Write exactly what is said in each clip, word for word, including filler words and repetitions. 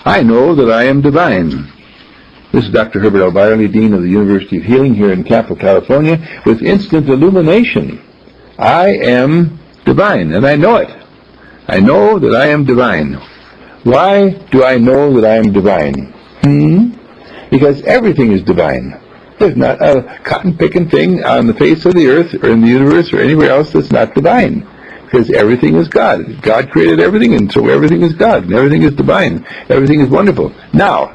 I know that I am divine. This is Doctor Herbert L. Byerly, Dean of the University of Healing here in Campo, California, with instant illumination. I am divine, and I know it. I know that I am divine. Why do I know that I am divine? Hmm? Because everything is divine. There's not a cotton-picking thing on the face of the earth or in the universe or anywhere else that's not divine. Because everything is God. God created everything, and so everything is God, and everything is divine. Everything is wonderful. Now,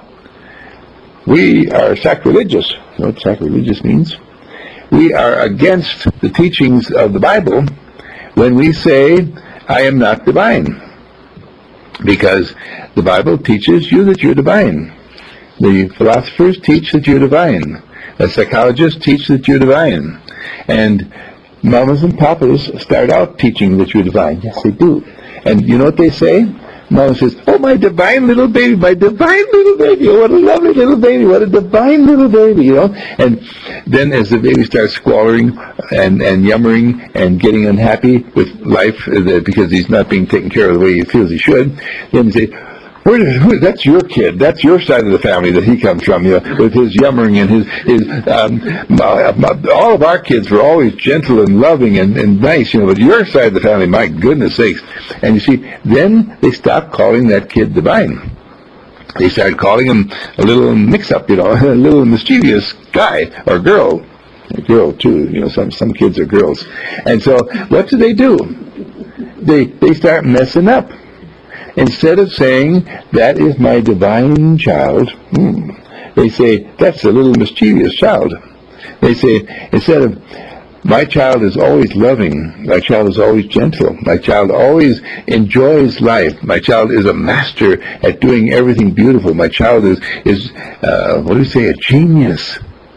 we are sacrilegious. You know what sacrilegious means? We are against the teachings of the Bible when we say, I am not divine. Because the Bible teaches you that you're divine. The philosophers teach that you're divine. The psychologists teach that you're divine. And mamas and papas start out teaching that you're divine. Yes, they do. And you know what they say? Mama says, oh, my divine little baby, my divine little baby, oh, what a lovely little baby, what a divine little baby, you know. And then as the baby starts squalling and, and yummering and getting unhappy with life uh, because he's not being taken care of the way he feels he should, then they say, Where did, who, that's your kid. That's your side of the family that he comes from, you know, with his yummering and his, his um, all of our kids were always gentle and loving and, and nice, you know, but your side of the family, my goodness sakes. And you see, then they stopped calling that kid divine. They started calling him a little mix-up, you know, a little mischievous guy or girl. A girl, too, you know, some, some kids are girls. And so what do they do? They, they start messing up. Instead of saying, that is my divine child, hmm, they say, that's a little mischievous child. They say, instead of, my child is always loving, my child is always gentle, my child always enjoys life, my child is a master at doing everything beautiful, my child is, is uh, what do you say, a genius.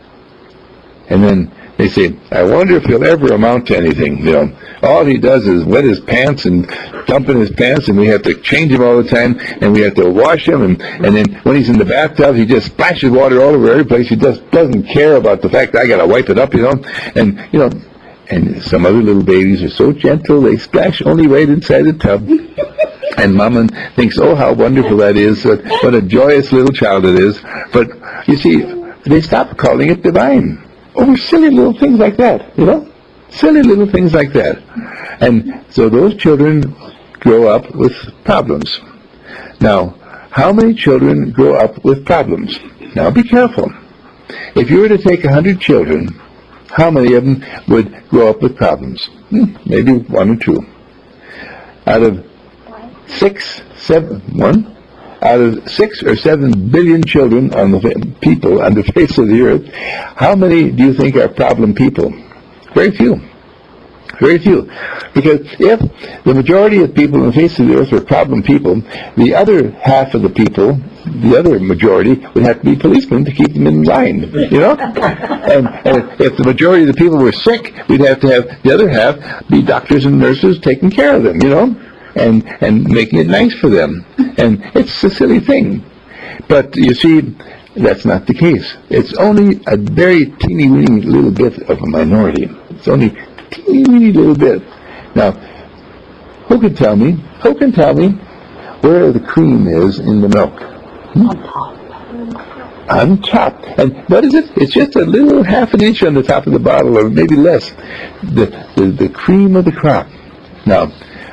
And then they say, I wonder if he'll ever amount to anything, you know. All he does is wet his pants and dump in his pants, and we have to change him all the time, and we have to wash him, and, and then when he's in the bathtub, he just splashes water all over every place. He just doesn't care about the fact that I got to wipe it up, you know. And, you know, and some other little babies are so gentle, they splash only right inside the tub. And Mama thinks, oh, how wonderful that is, what a joyous little child it is. But, you see, they stop calling it divine. Over silly little things like that, you know? Silly little things like that. And so those children grow up with problems. Now, how many children grow up with problems? Now, be careful. If you were to take a hundred children, how many of them would grow up with problems? Hmm, maybe one or two. Out of six, seven, one? Out of six or seven billion children on the people on the face of the earth, how many do you think are problem people? Very few. Very few. Because if the majority of people on the face of the earth were problem people, the other half of the people, the other majority, would have to be policemen to keep them in line, you know? and, and if the majority of the people were sick, we'd have to have the other half be doctors and nurses taking care of them, you know? And, and making it nice for them. And it's a silly thing. But you see, that's not the case. It's only a very teeny-weeny little bit of a minority. It's only a teeny-weeny little bit. Now, who can tell me, who can tell me where the cream is in the milk? Hmm? On top. On top. And what is it? It's just a little half an inch on the top of the bottle, or maybe less. The, the, the cream of the crop. Now,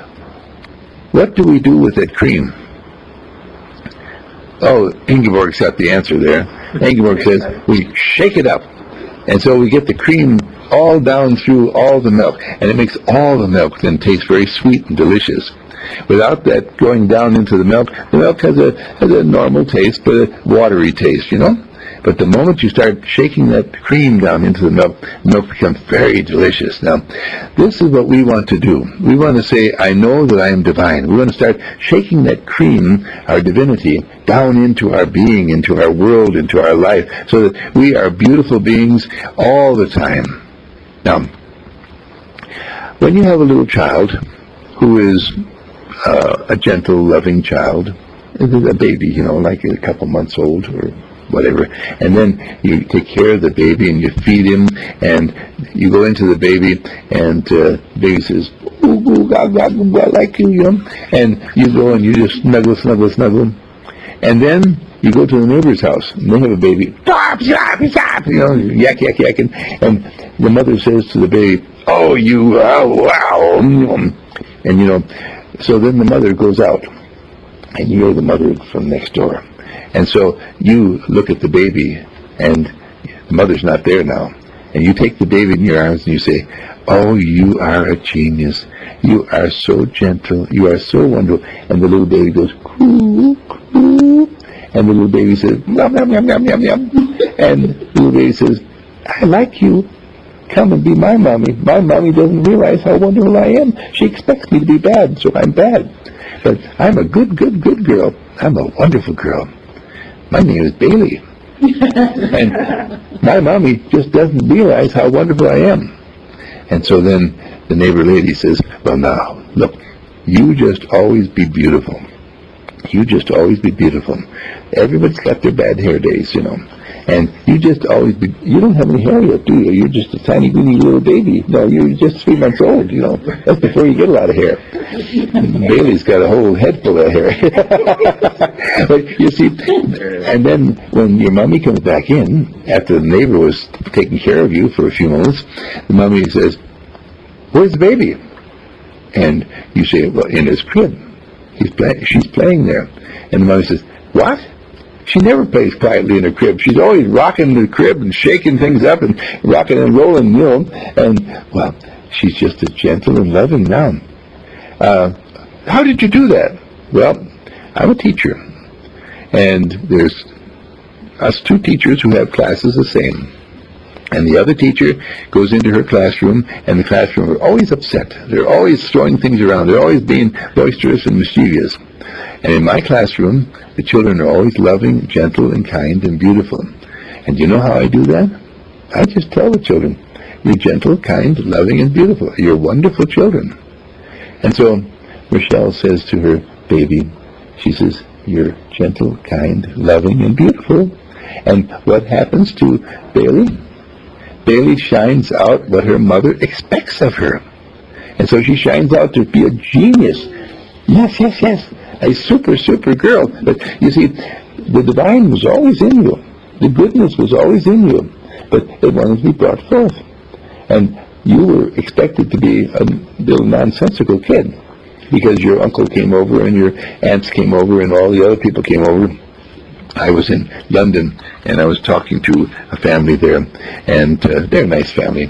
what do we do with that cream? Oh, Ingeborg's got the answer there. Ingeborg says, we shake it up. And so we get the cream all down through all the milk. And it makes all the milk then taste very sweet and delicious. Without that going down into the milk, the milk has a, has a normal taste, but a watery taste, you know? But the moment you start shaking that cream down into the milk, the milk becomes very delicious. Now, this is what we want to do. We want to say, I know that I am divine. We want to start shaking that cream, our divinity, down into our being, into our world, into our life, so that we are beautiful beings all the time. Now, when you have a little child who is uh, a gentle, loving child, a baby, you know, like a couple months old or whatever, and then you take care of the baby and you feed him, and you go into the baby, and uh, the baby says, ooh, ooh, God, God, I like you, you know, and you go and you just snuggle, snuggle, snuggle. And then you go to the neighbor's house, and they have a baby. Stop, stop, stop, you know, yak, yak, yak. And, and the mother says to the baby, oh, you, oh, wow. And, you know, so then the mother goes out, and you're the mother from next door. And so you look at the baby, and the mother's not there now. And you take the baby in your arms, and you say, oh, you are a genius. You are so gentle. You are so wonderful. And the little baby goes, coo, coo. And the little baby says, yum, yum, yum, yum, yum, yum. And the little baby says, I like you. Come and be my mommy. My mommy doesn't realize how wonderful I am. She expects me to be bad, so I'm bad. But I'm a good, good, good girl. I'm a wonderful girl. My name is Bailey. And my mommy just doesn't realize how wonderful I am. And so then the neighbor lady says, well, now, look, you just always be beautiful. You just always be beautiful. Everybody's got their bad hair days, you know. And you just always be, you don't have any hair yet, do you? You're just a tiny, weeny little baby. No, you're just three months old, you know. That's before you get a lot of hair. Bailey's got a whole head full of hair. But you see, and then when your mommy comes back in, after the neighbor was taking care of you for a few moments, the mommy says, where's the baby? And you say, well, in his crib. He's play- she's playing there. And the mother says, what? She never plays quietly in her crib. She's always rocking the crib and shaking things up and rocking and rolling, you know. And, well, she's just as gentle and loving now. Uh, how did you do that? Well, I'm a teacher. And there's us two teachers who have classes the same. And the other teacher goes into her classroom, and the classroom are always upset. They're always throwing things around. They're always being boisterous and mischievous. And in my classroom, the children are always loving, gentle, and kind, and beautiful. And you know how I do that? I just tell the children, you're gentle, kind, loving, and beautiful. You're wonderful children. And so Rochelle says to her baby, she says, you're gentle, kind, loving, and beautiful. And what happens to Bailey? Bailey shines out what her mother expects of her. And so she shines out to be a genius. Yes, yes, yes. A super, super girl. But you see, the divine was always in you. The goodness was always in you. But it wanted to be brought forth. And you were expected to be a little nonsensical kid because your uncle came over and your aunts came over and all the other people came over. I was in London, and I was talking to a family there, and uh, they're a nice family.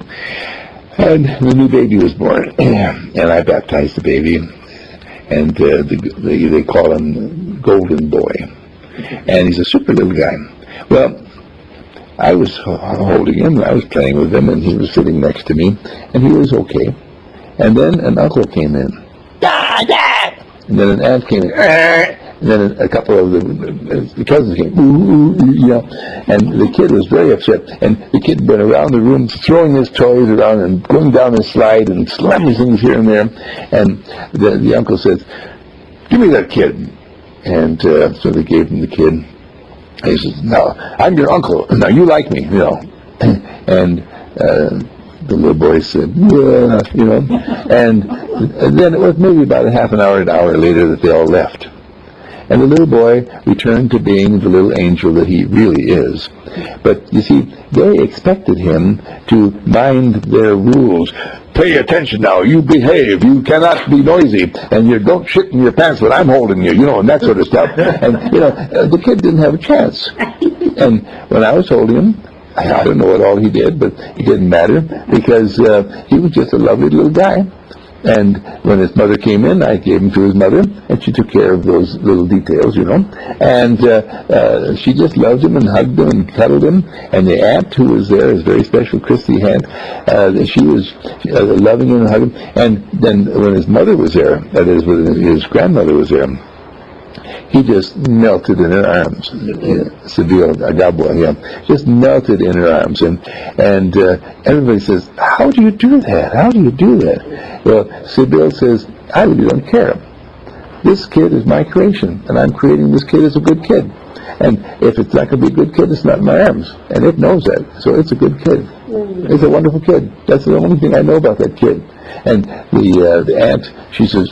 And the new baby was born, and I baptized the baby, and uh, the, the, they call him Golden Boy. And he's a super little guy. Well, I was holding him, and I was playing with him, and he was sitting next to me, and he was okay. And then an uncle came in. Dad, Dad! And then an aunt came in. Arr! And then a couple of the, the cousins came, ooh, ooh, ooh, you know, and the kid was very upset. And the kid went around the room throwing his toys around and going down the slide and slamming things here and there. And the, the uncle says, give me that kid. And uh, so they gave him the kid. And he says, no, I'm your uncle. Now you like me, you know. And uh, the little boy said, yeah, you know. And, and then it was maybe about a half an hour, an hour later that they all left. And the little boy returned to being the little angel that he really is. But, you see, they expected him to mind their rules. Pay attention now, you behave, you cannot be noisy, and you don't shit in your pants when I'm holding you, you know, and that sort of stuff. And, you know, the kid didn't have a chance. And when I was holding him, I don't know what all he did, but it didn't matter, because uh, he was just a lovely little guy. And when his mother came in, I gave him to his mother, and she took care of those little details, you know. And uh, uh, she just loved him and hugged him and cuddled him. And the aunt who was there, his very special Christy aunt, uh, she was uh, loving him and hugging him. And then when his mother was there, that is, when his grandmother was there, he just melted in her arms. Sibyl Agabua, yeah, just melted in her arms. And and uh, everybody says, how do you do that? How do you do that? Well, Sibyl says, I really don't care. This kid is my creation, and I'm creating this kid as a good kid. And if it's not going to be a good kid, it's not in my arms. And it knows that. So it's a good kid. It's a wonderful kid. That's the only thing I know about that kid. And the uh, the aunt, she says,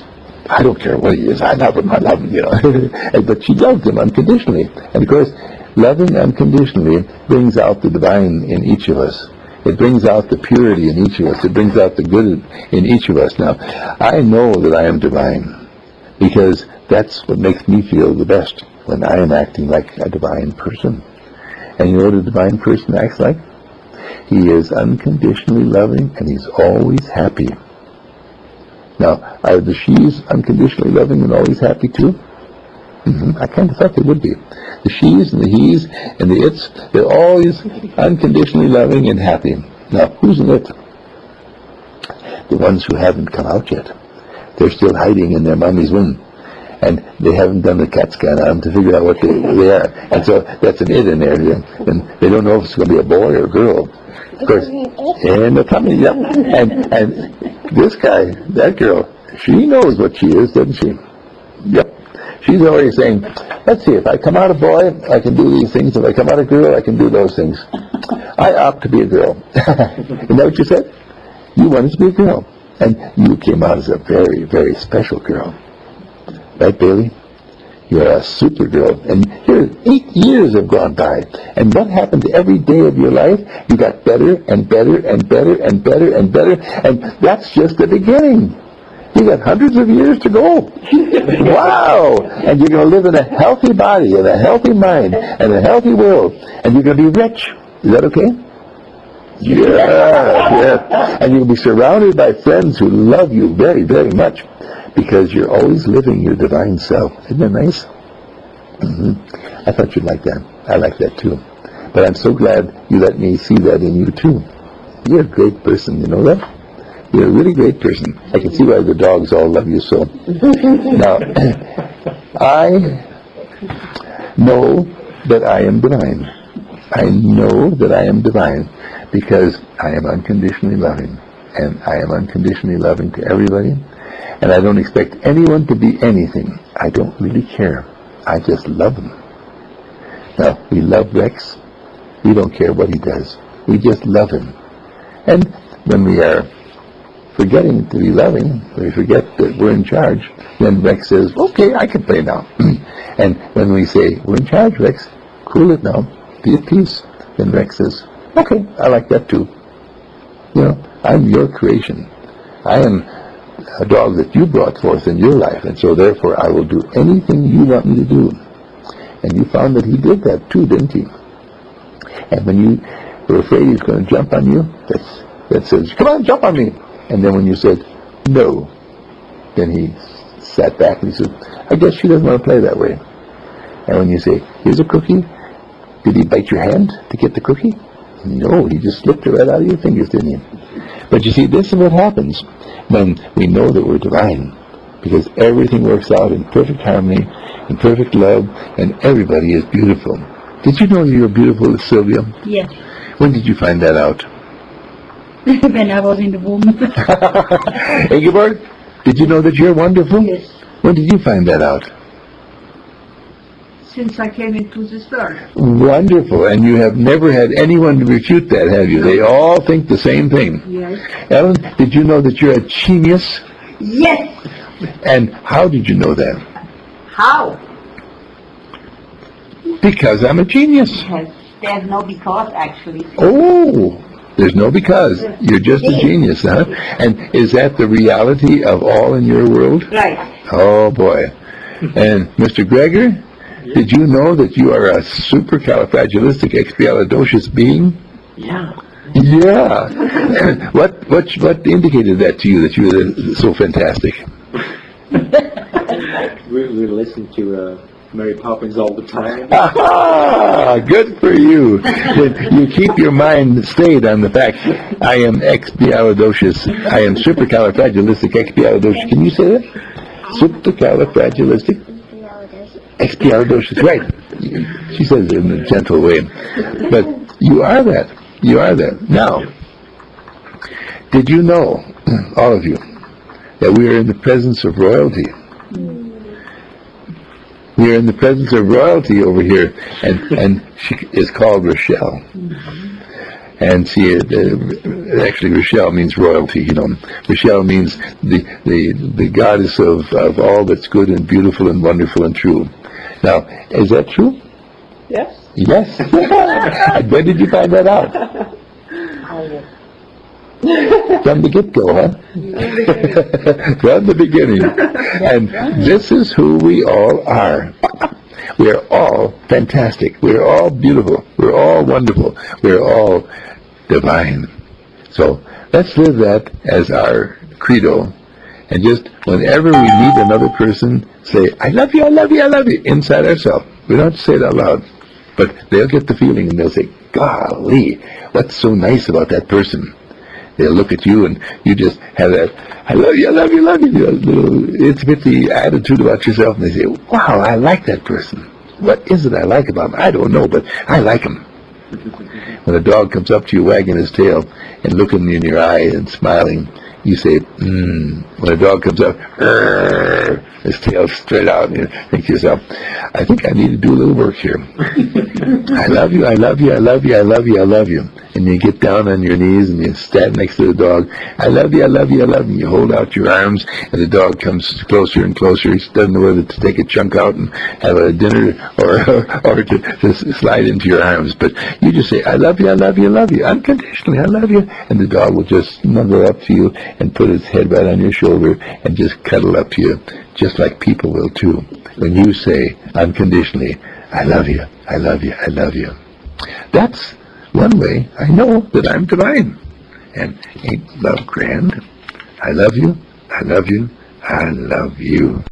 I don't care what he is. I love him. I love him, you know. But she loves him unconditionally. And of course, loving unconditionally brings out the divine in each of us. It brings out the purity in each of us. It brings out the good in each of us. Now, I know that I am divine because that's what makes me feel the best, when I am acting like a divine person. And you know what a divine person acts like? He is unconditionally loving, and he's always happy. Now, are the she's unconditionally loving and always happy too? Mm-hmm. I kind of thought they would be. The she's and the he's and the it's, they're always unconditionally loving and happy. Now, who's in it? The ones who haven't come out yet. They're still hiding in their mommy's womb. And they haven't done the CAT scan on them to figure out what they, they are. And so that's an it in there. And they don't know if it's going to be a boy or a girl. Of course, in the tummy, yep. And, and this guy, that girl, she knows what she is, doesn't she? Yep. She's already saying, let's see, if I come out a boy, I can do these things. If I come out a girl, I can do those things. I opt to be a girl. Isn't that what you said? You wanted to be a girl. And you came out as a very, very special girl. Right, Bailey? You're a super girl. And here, eight years have gone by. And what happened every day of your life? You got better and better and better and better and better. And that's just the beginning. You got hundreds of years to go. Wow! And you're going to live in a healthy body, and a healthy mind, and a healthy world. And you're going to be rich. Is that okay? Yeah, yeah. And you'll be surrounded by friends who love you very, very much, because you're always living your divine self. Isn't that nice? Mm-hmm. I thought you'd like that. I like that too. But I'm so glad you let me see that in you too. You're a great person, you know that? You're a really great person. I can see why the dogs all love you so. Now, I know that I am divine. I know that I am divine because I am unconditionally loving. And I am unconditionally loving to everybody. And I don't expect anyone to be anything. I don't really care. I just love them. Now, we love Rex. We don't care what he does. We just love him. And when we are forgetting to be loving, we forget that we're in charge, then Rex says, okay, I can play now. And when we say, we're in charge, Rex, cool it now, be at peace, then Rex says, okay, I like that too. You know, I'm your creation. I am a dog that you brought forth in your life, and so therefore I will do anything you want me to do. And you found that he did that too, didn't he? And when you were afraid he was going to jump on you, that's, that says, come on, jump on me. And then when you said, no, then he sat back and he said, I guess she doesn't want to play that way. And when you say, here's a cookie, did he bite your hand to get the cookie? No, he just slipped it right out of your fingers, didn't he? But you see, this is what happens when we know that we're divine, because everything works out in perfect harmony, in perfect love, and everybody is beautiful. Did you know you were beautiful, Sylvia? Yes. When did you find that out? When I was in the womb. Ingeborg, did you know that you're wonderful? Yes. When did you find that out? Since I came into this world. Wonderful. And you have never had anyone to refute that, have you? They all think the same thing. Yes. Ellen, did you know that you're a genius? Yes. And how did you know that? How? Because I'm a genius. Yes. There's no because, actually. Oh, there's no because. You're just a genius, huh? And is that the reality of all in your world? Right. Oh, boy. And Mister Gregor, did you know that you are a supercalifragilisticexpialidocious being? Yeah. Yeah. what what what indicated that to you, that you were so fantastic? we, we listen to uh, Mary Poppins all the time. Aha! Good for you. You keep your mind stayed on the fact, I am expialidocious. I am supercalifragilisticexpialidocious. Can you say that? Supercalifragilistic? Expialidocious, right. She says it in a gentle way. But you are that. You are that. Now, did you know, all of you, that we are in the presence of royalty? We are in the presence of royalty over here, and, and she is called Rochelle. And see, it, uh, actually, Rochelle means royalty. You know, Rochelle means the the the goddess of of all that's good and beautiful and wonderful and true. Now, is that true? Yes. Yes. When did you find that out? From the get-go, huh? From the beginning. And this is who we all are. We are all fantastic. We are all beautiful. We're all wonderful. We're all divine. So let's live that as our credo. And just whenever we meet another person, say, I love you, I love you, I love you, inside ourselves. We don't have to say it out loud. But they'll get the feeling and they'll say, golly, what's so nice about that person? They'll look at you and you just have that, I love you, I love you, I love you, you know, little itty-bitty attitude about yourself. And they say, wow, I like that person. What is it I like about him? I don't know, but I like him. When a dog comes up to you wagging his tail and looking you in your eye and smiling, you say, mmm. When a dog comes up, Rrr, his tail straight out, and you think to yourself, I think I need to do a little work here. I love you, I love you, I love you, I love you, I love you. And you get down on your knees and you stand next to the dog. I love you, I love you, I love you. You hold out your arms and the dog comes closer and closer. He doesn't know whether to take a chunk out and have a dinner or or to, to slide into your arms. But you just say, I love you, I love you, I love you. Unconditionally, I love you. And the dog will just snuggle up to you and put its head right on your shoulder and just cuddle up to you, just like people will too. When you say unconditionally, I love you, I love you, I love you. That's one way I know that I'm divine. And ain't love grand? I love you, I love you, I love you.